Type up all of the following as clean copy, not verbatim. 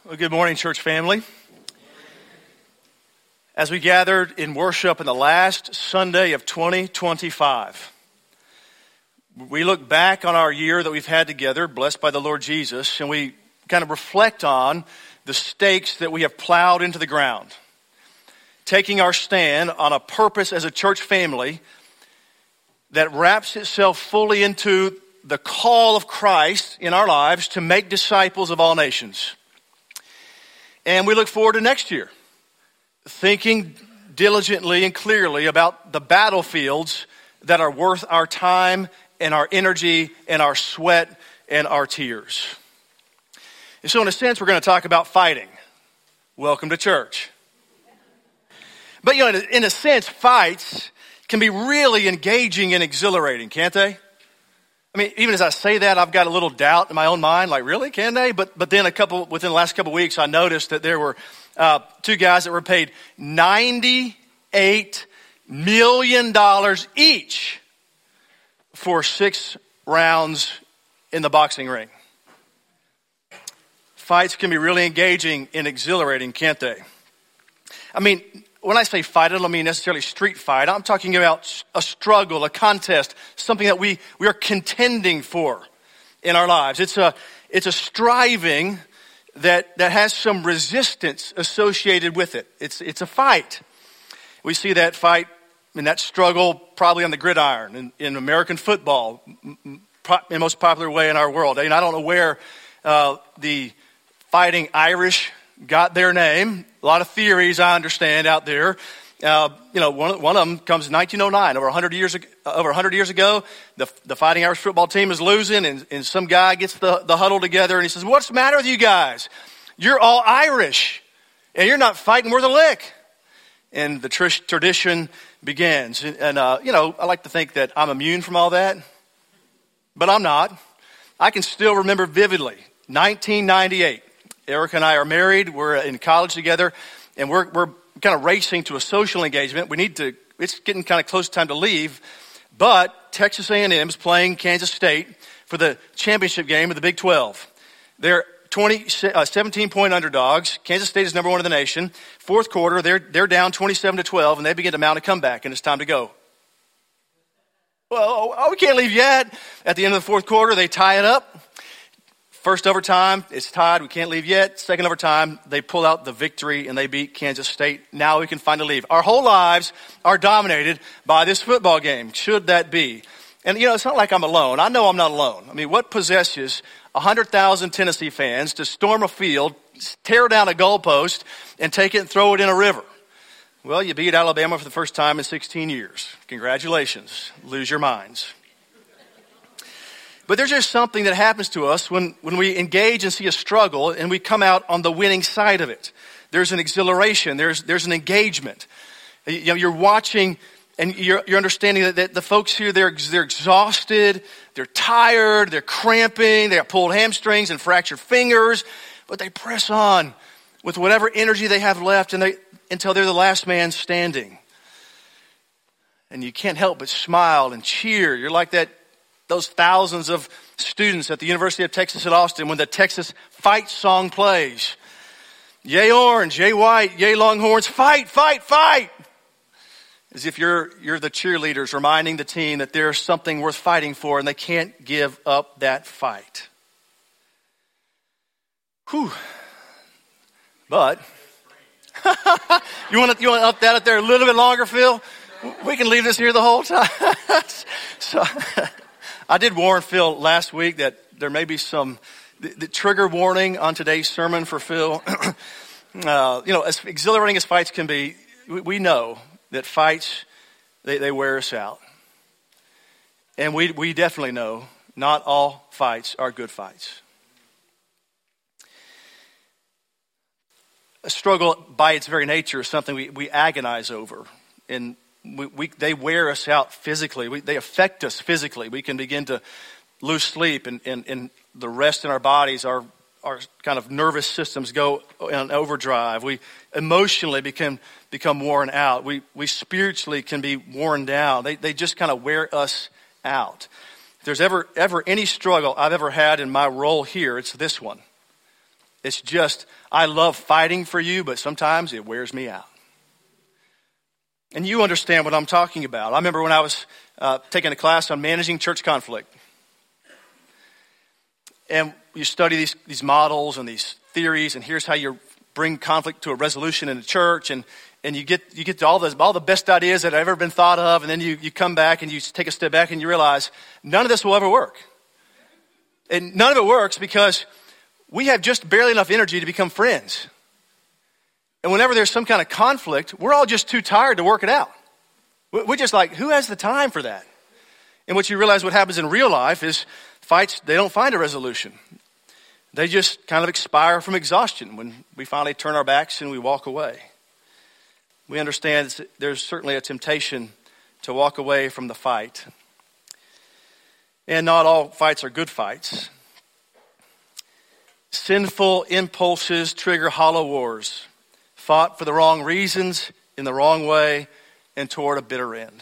Well, good morning, church family. As we gathered in worship in the last Sunday of 2025, we look back on our year that we've had together, blessed by the Lord Jesus, and we kind of reflect on the stakes that we have plowed into the ground, taking our stand on a purpose as a church family that wraps itself fully into the call of Christ in our lives to make disciples of all nations. And we look forward to next year, thinking diligently and clearly about the battlefields that are worth our time and our energy and our sweat and our tears. And so in a sense, we're going to talk about fighting. Welcome to church. But in a sense, fights can be really engaging and exhilarating, can't they? I mean, even as I say that, I've got a little doubt in my own mind, like, really, can they? But then within the last couple of weeks, I noticed that there were two guys that were paid $98 million each for 6 rounds in the boxing ring. Fights can be really engaging and exhilarating, can't they? I mean, when I say fight, I don't mean necessarily street fight. I'm talking about a struggle, a contest, something that we are contending for in our lives. It's a striving that has some resistance associated with it. It's a fight. We see that fight and that struggle probably on the gridiron in American football, in the most popular way in our world. And I don't know where the Fighting Irish got their name. A lot of theories, I understand, out there. One of them comes in 1909, over 100 years ago. The Fighting Irish football team is losing, and some guy gets the huddle together, and he says, "What's the matter with you guys? You're all Irish, and you're not fighting worth a lick." And the tradition begins. And I like to think that I'm immune from all that, but I'm not. I can still remember vividly, 1998. Erica and I are married. We're in college together, and we're kind of racing to a social engagement. It's getting kind of close time to leave, but Texas A&M is playing Kansas State for the championship game of the Big 12. They're 17-point underdogs. Kansas State is number 1 in the nation. Fourth quarter, they're down 27-12, and they begin to mount a comeback, and it's time to go. Well, we can't leave yet. At the end of the fourth quarter, they tie it up. First overtime, it's tied. We can't leave yet. Second overtime, they pull out the victory and they beat Kansas State. Now we can finally leave. Our whole lives are dominated by this football game. Should that be? And it's not like I'm alone. I know I'm not alone. I mean, what possesses 100,000 Tennessee fans to storm a field, tear down a goalpost, and take it and throw it in a river? Well, you beat Alabama for the first time in 16 years. Congratulations. Lose your minds. But there's just something that happens to us when we engage and see a struggle and we come out on the winning side of it. There's an exhilaration. There's an engagement. You're watching and you're understanding that the folks here, they're exhausted, they're tired, they're cramping, they have pulled hamstrings and fractured fingers, but they press on with whatever energy they have left until they're the last man standing. And you can't help but smile and cheer. You're like those thousands of students at the University of Texas at Austin when the Texas fight song plays. Yay orange, yay white, yay longhorns, fight, fight, fight. As if you're the cheerleaders reminding the team that there's something worth fighting for and they can't give up that fight. Whew. But, you want to up that up there a little bit longer, Phil? We can leave this here the whole time. So, I did warn Phil last week that there may be the trigger warning on today's sermon for Phil. As exhilarating as fights can be, we know that fights, they wear us out. And we definitely know not all fights are good fights. A struggle by its very nature is something we agonize over. And they wear us out physically. They affect us physically. We can begin to lose sleep and the rest in our bodies, our kind of nervous systems go on overdrive. We emotionally become worn out. We spiritually can be worn down. They just kind of wear us out. If there's ever any struggle I've ever had in my role here, it's this one. It's just, I love fighting for you, but sometimes it wears me out. And you understand what I'm talking about. I remember when I was taking a class on managing church conflict. And you study these models and these theories, and here's how you bring conflict to a resolution in the church, and you get to all the best ideas that have ever been thought of, and then you come back and you take a step back and you realize none of this will ever work. And none of it works because we have just barely enough energy to become friends. And whenever there's some kind of conflict, we're all just too tired to work it out. We're just like, who has the time for that? And what you realize what happens in real life is fights, they don't find a resolution. They just kind of expire from exhaustion when we finally turn our backs and we walk away. We understand there's certainly a temptation to walk away from the fight. And not all fights are good fights. Sinful impulses trigger hollow wars, fought for the wrong reasons, in the wrong way, and toward a bitter end.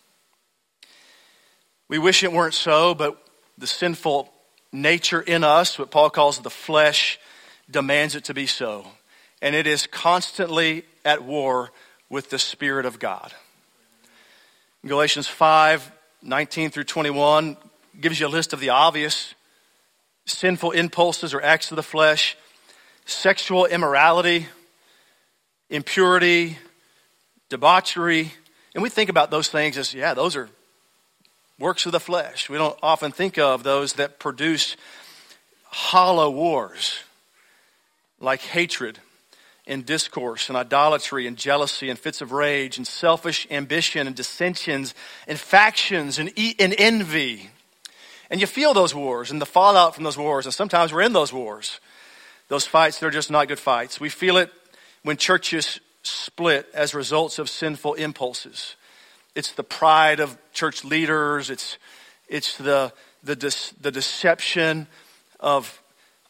We wish it weren't so, but the sinful nature in us, what Paul calls the flesh, demands it to be so. And it is constantly at war with the Spirit of God. Galatians 5:19 through 21 gives you a list of the obvious sinful impulses or acts of the flesh: sexual immorality, impurity, debauchery. And we think about those things as, those are works of the flesh. We don't often think of those that produce hollow wars, like hatred and discourse and idolatry and jealousy and fits of rage and selfish ambition and dissensions and factions and envy. And you feel those wars and the fallout from those wars. And sometimes we're in those wars. Those fights, they're just not good fights. We feel it when churches split as results of sinful impulses. It's the pride of church leaders. It's the deception of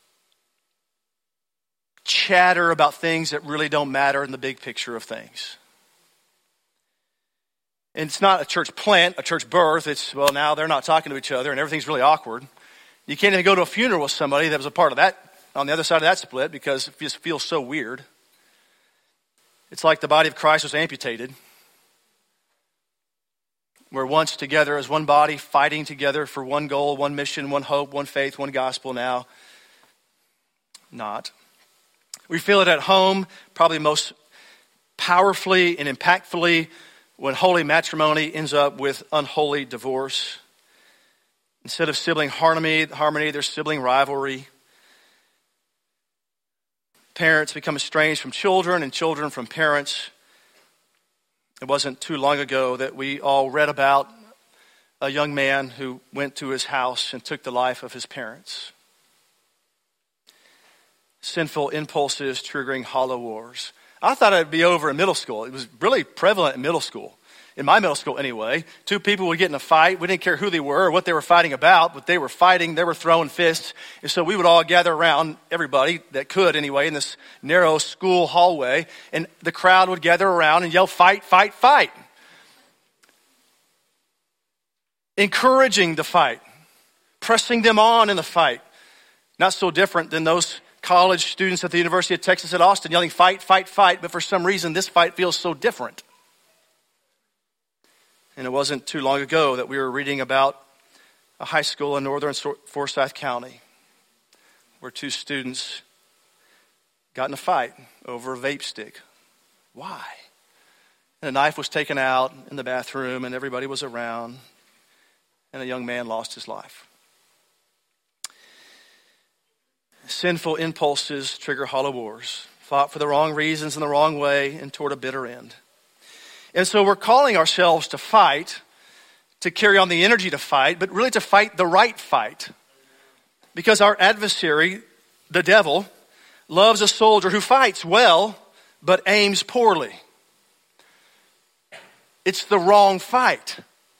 chatter about things that really don't matter in the big picture of things. And it's not a church plant, a church birth. It's, now they're not talking to each other and everything's really awkward. You can't even go to a funeral with somebody that was a part of that, on the other side of that split, because it just feels so weird. It's like the body of Christ was amputated. We're once together as one body, fighting together for one goal, one mission, one hope, one faith, one gospel. Now, not. We feel it at home, probably most powerfully and impactfully when holy matrimony ends up with unholy divorce. Instead of sibling harmony, there's sibling rivalry. Parents become estranged from children and children from parents. It wasn't too long ago that we all read about a young man who went to his house and took the life of his parents. Sinful impulses triggering hollow wars. I thought it'd be over in middle school. It was really prevalent in middle school. In my middle school anyway, two people would get in a fight. We didn't care who they were or what they were fighting about, but they were fighting, they were throwing fists. And so we would all gather around, everybody that could anyway, in this narrow school hallway. And the crowd would gather around and yell, "Fight, fight, fight." Encouraging the fight, pressing them on in the fight. Not so different than those college students at the University of Texas at Austin yelling, "Fight, fight, fight." But for some reason, this fight feels so different. And it wasn't too long ago that we were reading about a high school in northern Forsyth County where two students got in a fight over a vape stick. Why? And a knife was taken out in the bathroom and everybody was around and a young man lost his life. Sinful impulses trigger hollow wars, fought for the wrong reasons in the wrong way and toward a bitter end. And so we're calling ourselves to fight, to carry on the energy to fight, but really to fight the right fight. Because our adversary, the devil, loves a soldier who fights well, but aims poorly. It's the wrong fight.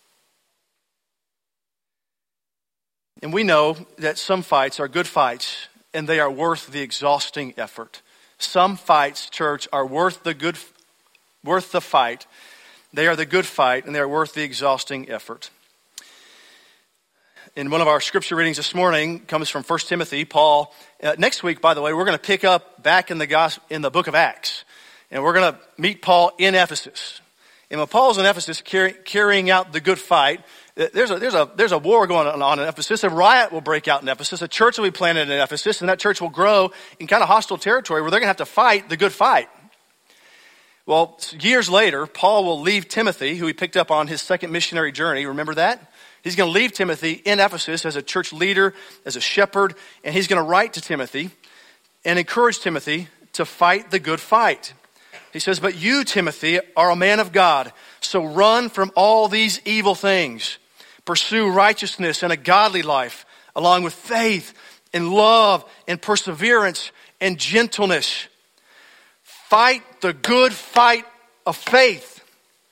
And we know that some fights are good fights, and they are worth the exhausting effort. Some fights, church, are worth the fight. They are the good fight, and they are worth the exhausting effort. in one of our scripture readings this morning comes from 1 Timothy. Paul, next week, by the way, we're going to pick up back in the book of Acts. And we're going to meet Paul in Ephesus. And when Paul's in Ephesus carrying out the good fight, there's a war going on in Ephesus. A riot will break out in Ephesus. A church will be planted in Ephesus, and that church will grow in kind of hostile territory where they're going to have to fight the good fight. Well, years later, Paul will leave Timothy, who he picked up on his second missionary journey. Remember that? He's going to leave Timothy in Ephesus as a church leader, as a shepherd, and he's going to write to Timothy and encourage Timothy to fight the good fight. He says, but you, Timothy, are a man of God, so run from all these evil things. Pursue righteousness and a godly life, along with faith and love and perseverance and gentleness. Fight the good fight of faith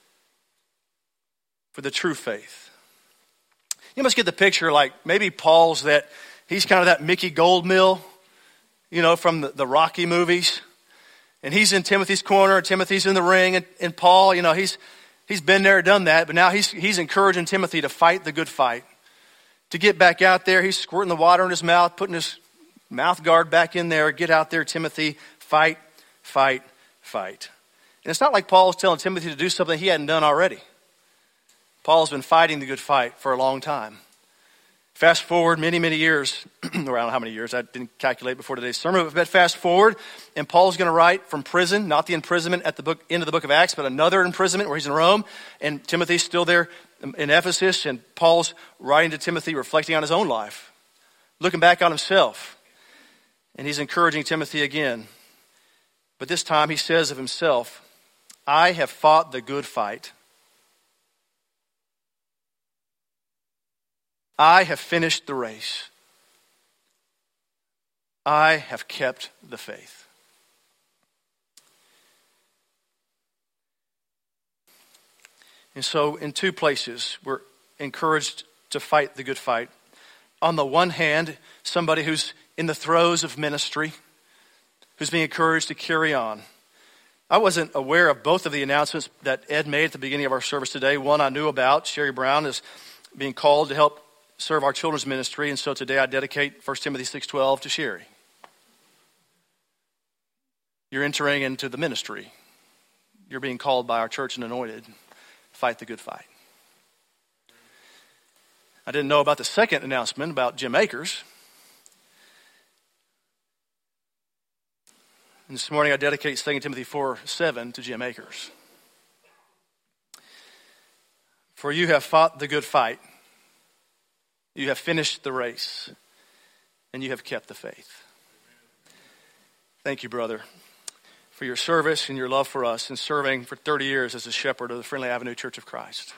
for the true faith. You must get the picture like maybe Paul's he's kind of that Mickey Goldmill, from the Rocky movies. And he's in Timothy's corner, and Timothy's in the ring, and Paul, he's been there, done that, but now he's encouraging Timothy to fight the good fight. To get back out there, he's squirting the water in his mouth, putting his mouth guard back in there. Get out there, Timothy, fight, fight, fight. And it's not like Paul's telling Timothy to do something he hadn't done already. Paul's been fighting the good fight for a long time. Fast forward many, many years, I don't know how many years, I didn't calculate before today's sermon, but fast forward, and Paul's going to write from prison, not the imprisonment at the end of the book of Acts, but another imprisonment where he's in Rome, and Timothy's still there in Ephesus, and Paul's writing to Timothy, reflecting on his own life, looking back on himself, and he's encouraging Timothy again. But this time he says of himself, I have fought the good fight. I have finished the race. I have kept the faith. And so in two places, we're encouraged to fight the good fight. On the one hand, somebody who's in the throes of ministry, who's being encouraged to carry on. I wasn't aware of both of the announcements that Ed made at the beginning of our service today. One I knew about. Sherry Brown is being called to help serve our children's ministry, and so today I dedicate 1 Timothy 6:12 to Sherry. You're entering into the ministry. You're being called by our church and anointed. Fight the good fight. I didn't know about the second announcement about Jim Akers. And this morning I dedicate 2 Timothy 4:7 to Jim Akers. For you have fought the good fight. You have finished the race, and you have kept the faith. Thank you, brother, for your service and your love for us and serving for 30 years as a shepherd of the Friendly Avenue Church of Christ.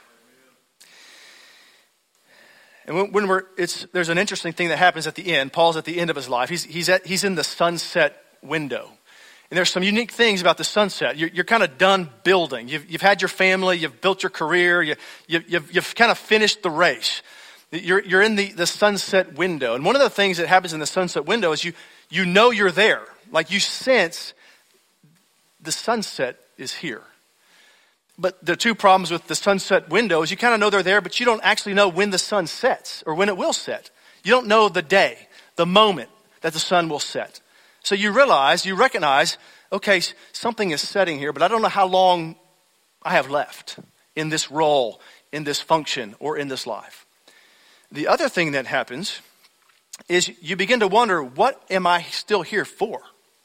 And there's an interesting thing that happens at the end. Paul's at the end of his life. He's in the sunset window. And there's some unique things about the sunset. You're kind of done building. You've had your family. You've built your career. You've kind of finished the race. You're in the sunset window. And one of the things that happens in the sunset window is you know you're there. Like you sense the sunset is here. But the two problems with the sunset window is you kind of know they're there, but you don't actually know when the sun sets or when it will set. You don't know the day, the moment that the sun will set. So you recognize, okay, something is setting here, but I don't know how long I have left in this role, in this function, or in this life. The other thing that happens is you begin to wonder, what am I still here for?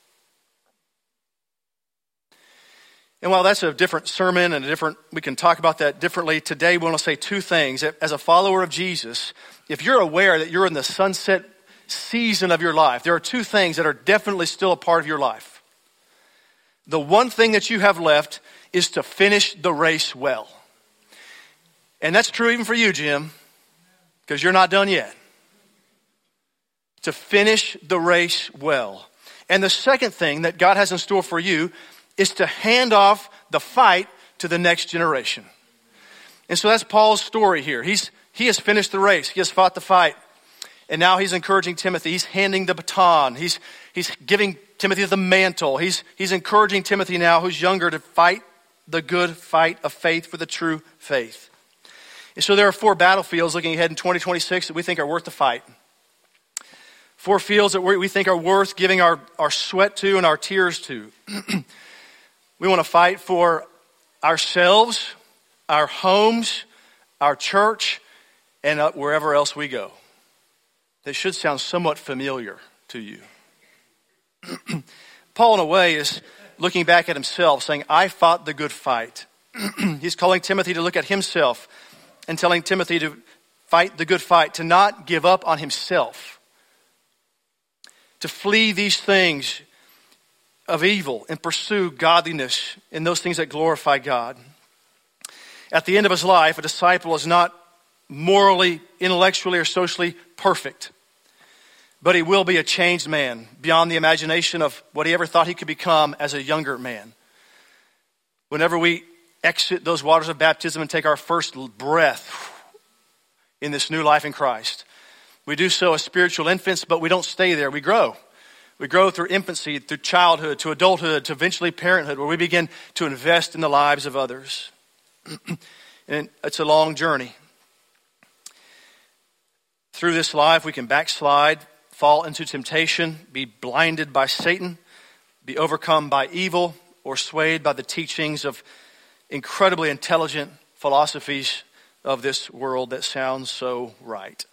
And while that's a different sermon and we can talk about that differently, today we want to say two things. As a follower of Jesus, if you're aware that you're in the sunset season of your life, there are two things that are definitely still a part of your life. The one thing that you have left is to finish the race well. And that's true even for you, Jim, because you're not done yet. To finish the race well. And the second thing that God has in store for you is to hand off the fight to the next generation. And so that's Paul's story here. He has finished the race. He has fought the fight. And now he's encouraging Timothy. He's handing the baton. He's giving Timothy the mantle. He's encouraging Timothy now, who's younger, to fight the good fight of faith for the true faith. And so there are 4 battlefields looking ahead in 2026 that we think are worth the fight. 4 fields that we think are worth giving our sweat to and our tears to. We want to fight for ourselves, our homes, our church, and wherever else we go. They should sound somewhat familiar to you. Paul, in a way, is looking back at himself, saying, I fought the good fight. He's calling Timothy to look at himself and telling Timothy to fight the good fight, to not give up on himself, to flee these things of evil and pursue godliness in those things that glorify God. At the end of his life, a disciple is not morally, intellectually, or socially perfect, but he will be a changed man beyond the imagination of what he ever thought he could become as a younger man. Whenever we exit those waters of baptism and take our first breath in this new life in Christ, we do so as spiritual infants, but we don't stay there. We grow. We grow through infancy, through childhood, to adulthood, to eventually parenthood, where we begin to invest in the lives of others. And it's a long journey. Through this life, we can backslide, fall into temptation, be blinded by Satan, be overcome by evil, or swayed by the teachings of incredibly intelligent philosophies of this world that sounds so right.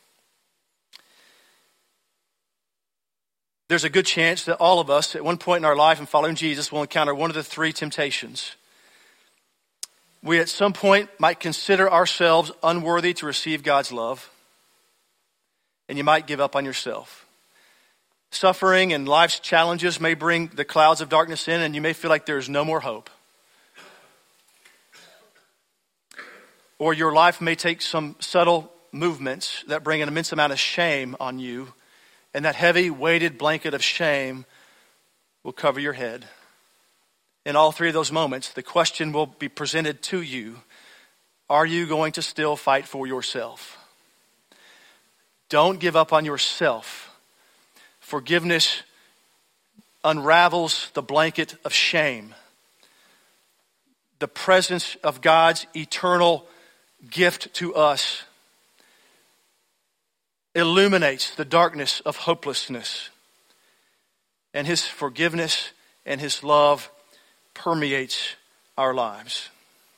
There's a good chance that all of us, at one point in our life in following Jesus, will encounter one of the 3 temptations. We at some point might consider ourselves unworthy to receive God's love, and you might give up on yourself. Suffering and life's challenges may bring the clouds of darkness in, and you may feel like there's no more hope. Or your life may take some subtle movements that bring an immense amount of shame on you, and that heavy weighted blanket of shame will cover your head. In all 3 of those moments, the question will be presented to you: are you going to still fight for yourself? Don't give up on yourself. Forgiveness unravels the blanket of shame. The presence of God's eternal gift to us illuminates the darkness of hopelessness. And his forgiveness and his love permeates our lives.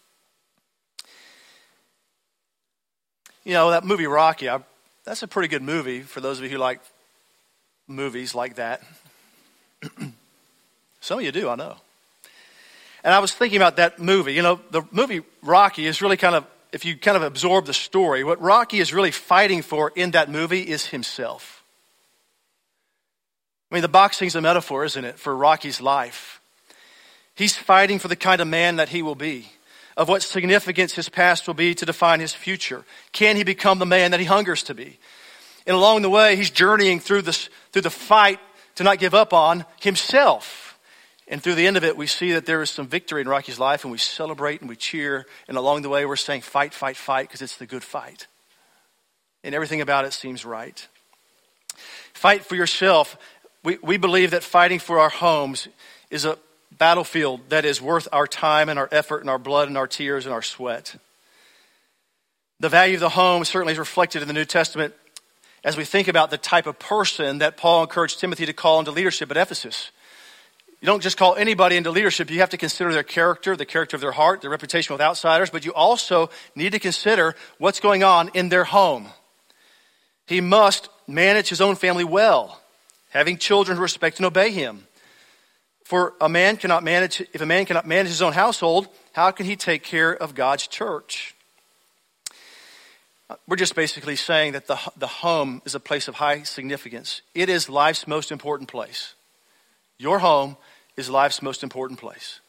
You know, that movie Rocky, that's a pretty good movie for those of you who like movies like that. Some of you do, I know. And I was thinking about that movie. You know, the movie Rocky is really kind of, if you kind of absorb the story, what Rocky is really fighting for in that movie is himself. I mean, the boxing's a metaphor, isn't it, for Rocky's life. He's fighting for the kind of man that he will be, of what significance his past will be to define his future. Can he become the man that he hungers to be? And along the way, he's journeying through the fight to not give up on himself. And through the end of it, we see that there is some victory in Rocky's life, and we celebrate and we cheer. And along the way, we're saying, fight, fight, fight, because it's the good fight. And everything about it seems right. Fight for yourself. We believe that fighting for our homes is a battlefield that is worth our time and our effort and our blood and our tears and our sweat. The value of the home certainly is reflected in the New Testament as we think about the type of person that Paul encouraged Timothy to call into leadership at Ephesus. You don't just call anybody into leadership. You have to consider their character, the character of their heart, their reputation with outsiders, but you also need to consider what's going on in their home. He must manage his own family well, having children who respect and obey him. If a man cannot manage his own household, how can he take care of God's church? We're just basically saying that the home is a place of high significance. It is life's most important place. Your home is life's most important place.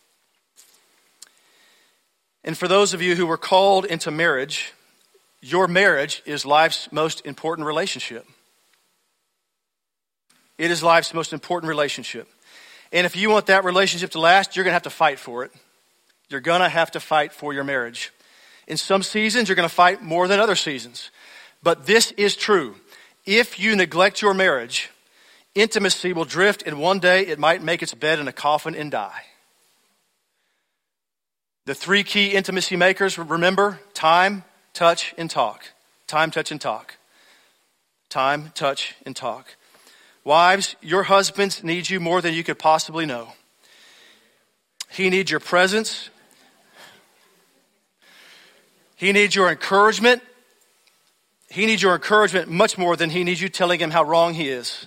And for those of you who were called into marriage, your marriage is life's most important relationship. It is life's most important relationship. And if you want that relationship to last, you're going to have to fight for it. You're going to have to fight for your marriage. In some seasons, you're going to fight more than other seasons. But this is true. If you neglect your marriage, intimacy will drift, and one day it might make its bed in a coffin and die. The 3 key intimacy makers, remember: time, touch, and talk. Time, touch, and talk. Time, touch, and talk. Wives, your husbands need you more than you could possibly know. He needs your presence. He needs your encouragement. He needs your encouragement much more than he needs you telling him how wrong he is.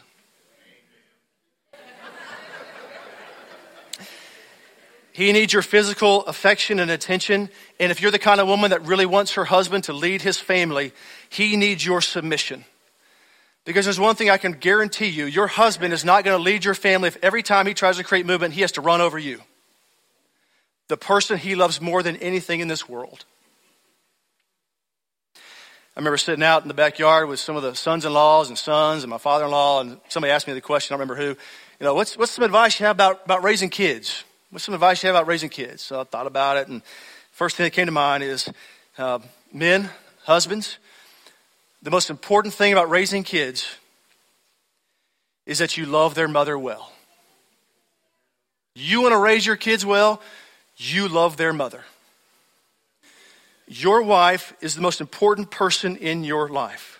He needs your physical affection and attention. And if you're the kind of woman that really wants her husband to lead his family, he needs your submission. Because there's one thing I can guarantee you, your husband is not going to lead your family if every time he tries to create movement, he has to run over you. The person he loves more than anything in this world. I remember sitting out in the backyard with some of the sons-in-laws and sons and my father-in-law, and somebody asked me the question, I don't remember who, what's some advice you have about raising kids? What's some advice you have about raising kids? So I thought about it, and first thing that came to mind is men, husbands, the most important thing about raising kids is that you love their mother well. You want to raise your kids well, you love their mother. Your wife is the most important person in your life.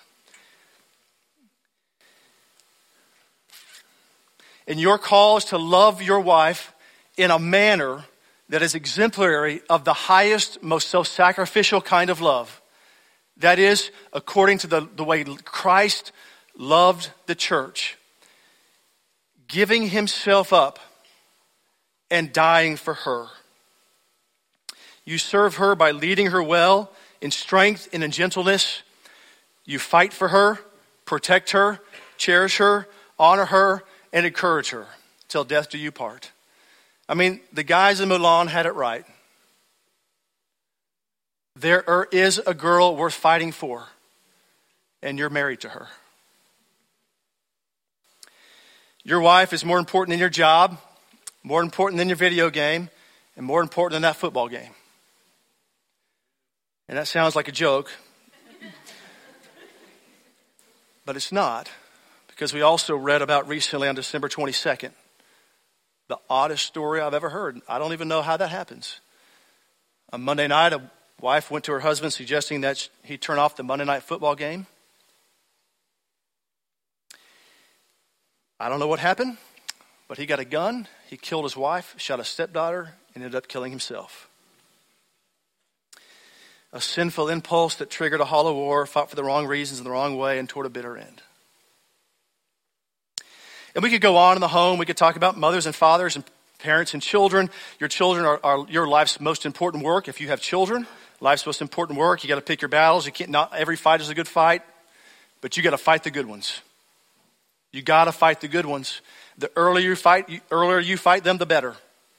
And your call is to love your wife in a manner that is exemplary of the highest, most self-sacrificial kind of love. That is, according to the way Christ loved the church, giving himself up and dying for her. You serve her by leading her well in strength and in gentleness. You fight for her, protect her, cherish her, honor her, and encourage her till death do you part. I mean, the guys in Mulan had it right. There is a girl worth fighting for, and you're married to her. Your wife is more important than your job, more important than your video game, and more important than that football game. And that sounds like a joke, but it's not, because we also read about recently on December 22nd, the oddest story I've ever heard. I don't even know how that happens. On Monday night, a wife went to her husband suggesting that he turn off the Monday night football game. I don't know what happened, but he got a gun, he killed his wife, shot a stepdaughter, and ended up killing himself. A sinful impulse that triggered a hollow war, fought for the wrong reasons in the wrong way, and toward a bitter end. And we could go on in the home. We could talk about mothers and fathers and parents and children. Your children are your life's most important work. If you have children, life's most important work. You got to pick your battles. Not every fight is a good fight, but you got to fight the good ones. You got to fight the good ones. The earlier you fight them, the better.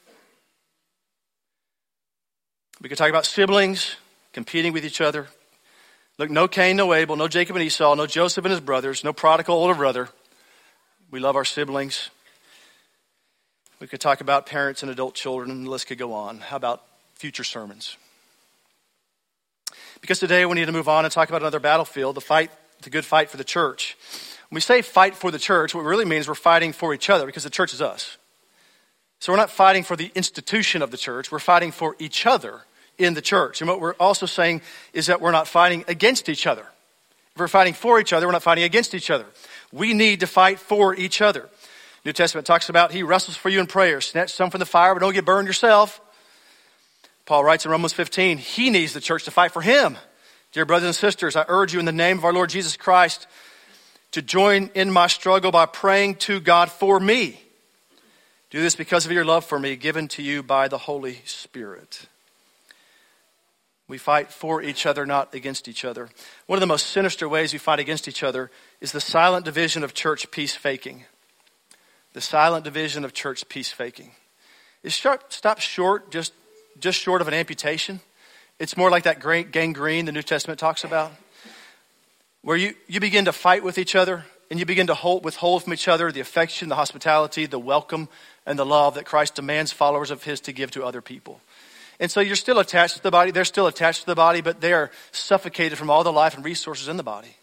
We could talk about siblings competing with each other. Look, no Cain, no Abel, no Jacob and Esau, no Joseph and his brothers, no prodigal older brother. We love our siblings. We could talk about parents and adult children, and the list could go on. How about future sermons? Because today we need to move on and talk about another battlefield, the good fight for the church. When we say fight for the church, what it really means we're fighting for each other, because the church is us. So we're not fighting for the institution of the church, we're fighting for each other in the church. And what we're also saying is that we're not fighting against each other. If we're fighting for each other, we're not fighting against each other. We need to fight for each other. New Testament talks about he wrestles for you in prayer. Snatch some from the fire, but don't get burned yourself. Paul writes in Romans 15, he needs the church to fight for him. Dear brothers and sisters, I urge you in the name of our Lord Jesus Christ to join in my struggle by praying to God for me. Do this because of your love for me, given to you by the Holy Spirit. We fight for each other, not against each other. One of the most sinister ways we fight against each other is the silent division of church peace faking. The silent division of church peace faking. It stops short, just short of an amputation. It's more like that great gangrene the New Testament talks about, where you begin to fight with each other and you begin to withhold from each other the affection, the hospitality, the welcome, and the love that Christ demands followers of his to give to other people. And so you're still attached to the body. They're still attached to the body, but they are suffocated from all the life and resources in the body.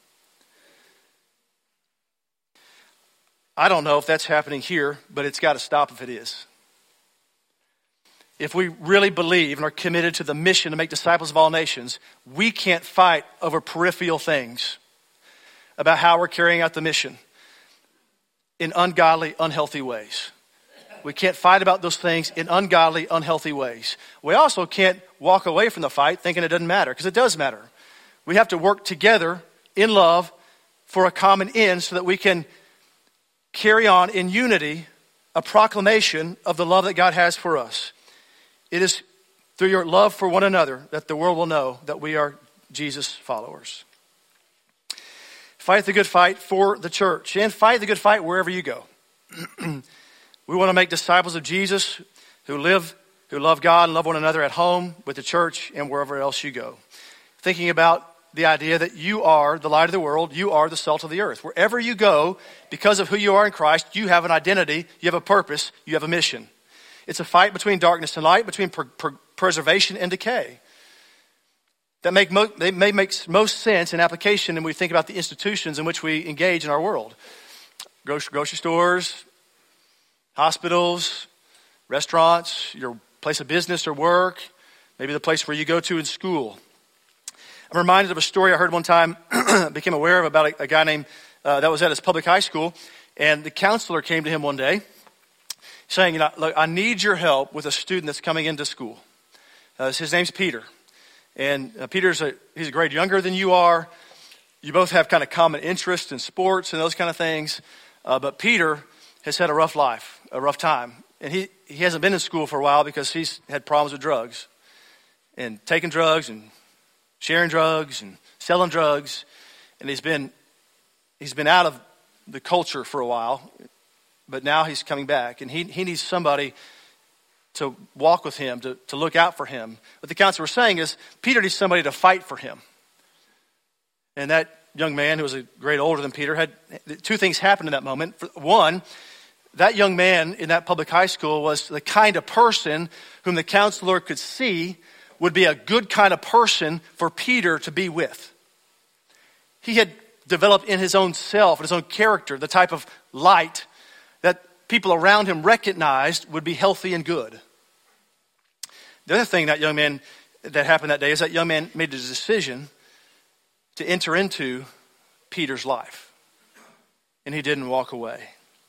I don't know if that's happening here, but it's got to stop if it is. if we really believe and are committed to the mission to make disciples of all nations, we can't fight over peripheral things about how we're carrying out the mission in ungodly, unhealthy ways. We can't fight about those things in ungodly, unhealthy ways. We also can't walk away from the fight thinking it doesn't matter, because it does matter. We have to work together in love for a common end so that we can carry on in unity a proclamation of the love that God has for us. It is through your love for one another that the world will know that we are Jesus followers. Fight the good fight for the church, and fight the good fight wherever you go. We want to make disciples of Jesus who love God and love one another at home, with the church, and wherever else you go. Thinking about the idea that you are the light of the world, you are the salt of the earth. Wherever you go, because of who you are in Christ, you have an identity, you have a purpose, you have a mission. It's a fight between darkness and light, between preservation and decay. That make most sense in application when we think about the institutions in which we engage in our world. Grocery stores, hospitals, restaurants, your place of business or work, maybe the place where you go to in school. I'm reminded of a story I heard one time, became aware of, about a guy named, that was at his public high school, and the counselor came to him one day saying, look, I need your help with a student that's coming into school. His name's Peter. And he's a grade younger than you are. You both have kind of common interests in sports and those kind of things. But Peter has had a rough life, a rough time. And he hasn't been in school for a while because he's had problems with drugs. And taking drugs and sharing drugs and selling drugs. And he's been out of the culture for a while. But now he's coming back. And he needs somebody to walk with him, to look out for him. What the counselor was saying is, Peter needs somebody to fight for him. And that young man, who was a grade older than Peter, had two things happen in that moment. One, that young man in that public high school was the kind of person whom the counselor could see would be a good kind of person for Peter to be with. He had developed in his own self, in his own character, the type of light that people around him recognized would be healthy and good. The other thing that happened that day is that young man made a decision to enter into Peter's life. And he didn't walk away.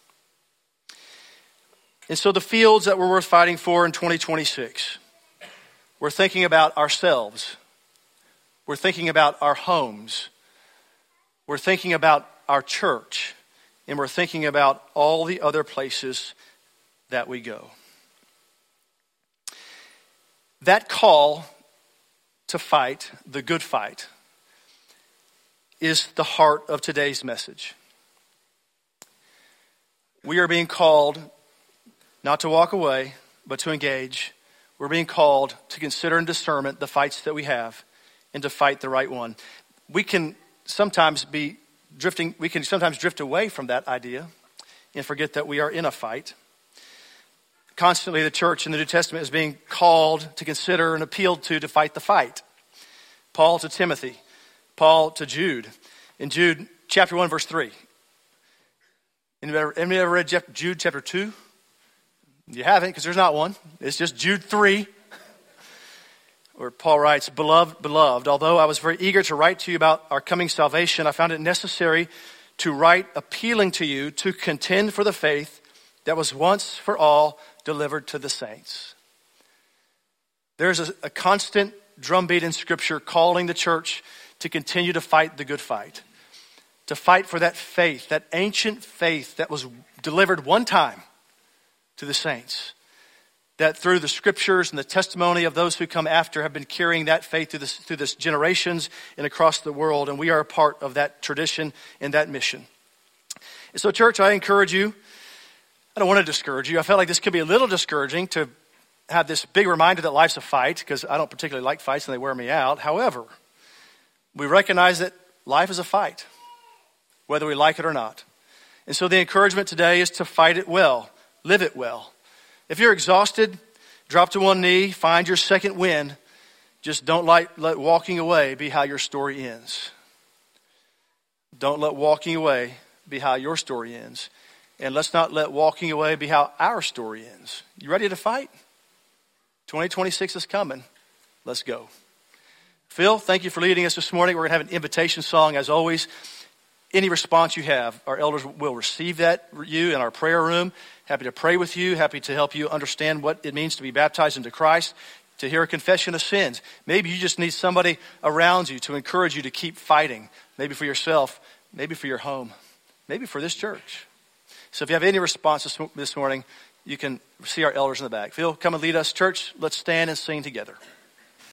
And so the fields that we're worth fighting for in 2026, we're thinking about ourselves. We're thinking about our homes. We're thinking about our church. And we're thinking about all the other places that we go. That call to fight, the good fight, is the heart of today's message. We are being called not to walk away, but to engage. We're being called to consider in discernment the fights that we have and to fight the right one. We can sometimes drift away from that idea and forget that we are in a fight. Constantly, the church in the New Testament is being called to consider and appealed to fight the fight. Paul to Timothy, Paul to Jude. In Jude chapter 1, verse 3. Anybody ever read Jude chapter 2? You haven't, because there's not one. It's just Jude 3. Where Paul writes, Beloved, although I was very eager to write to you about our coming salvation, I found it necessary to write appealing to you to contend for the faith that was once for all delivered to the saints. There's a constant drumbeat in Scripture calling the church to continue to fight the good fight. To fight for that faith, that ancient faith that was delivered one time to the saints. That through the Scriptures and the testimony of those who come after have been carrying that faith through this generations and across the world. And we are a part of that tradition and that mission. And so, church, I encourage you. I don't want to discourage you. I felt like this could be a little discouraging to have this big reminder that life's a fight, because I don't particularly like fights and they wear me out. However, we recognize that life is a fight, whether we like it or not. And so the encouragement today is to fight it well, live it well. If you're exhausted, drop to one knee, find your second wind. Just don't let walking away be how your story ends. Don't let walking away be how your story ends. And let's not let walking away be how our story ends. You ready to fight? 2026 is coming. Let's go. Phil, thank you for leading us this morning. We're going to have an invitation song as always. Any response you have, our elders will receive that you in our prayer room. Happy to pray with you. Happy to help you understand what it means to be baptized into Christ, to hear a confession of sins. Maybe you just need somebody around you to encourage you to keep fighting. Maybe for yourself, maybe for your home, maybe for this church. So if you have any response this morning, you can see our elders in the back. Phil, come and lead us. Church, let's stand and sing together.